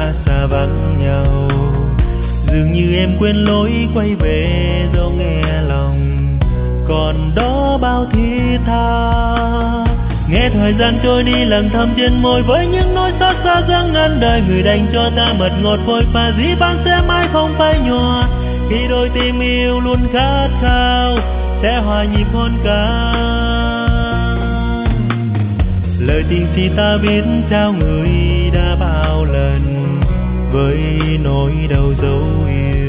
đã xa vắng nhau. Dường như em quên lối quay về dẫu nghe lòng còn đó bao thiết tha. Nghe thời gian trôi đi lặng thầm trên môi với những nỗi xót xa dâng ngăn đời. Người đành cho ta mật ngọt phôi pha dĩ vãng sẽ mãi không phai nhòa. Khi đôi tim yêu luôn khát khao sẽ hòa nhịp hôn ca. Lời tình si ta biết trao người đã bao lần với nỗi đau dấu yêu.